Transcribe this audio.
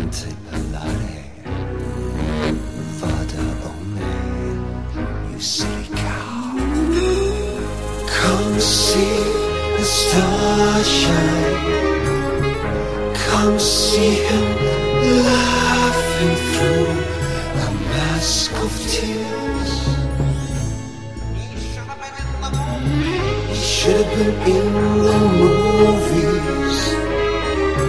Monte Pilate. Father, oh man, you silly cow. Come see the stars shine. Come see him laughing through a mask of tears. He should have been in the movies.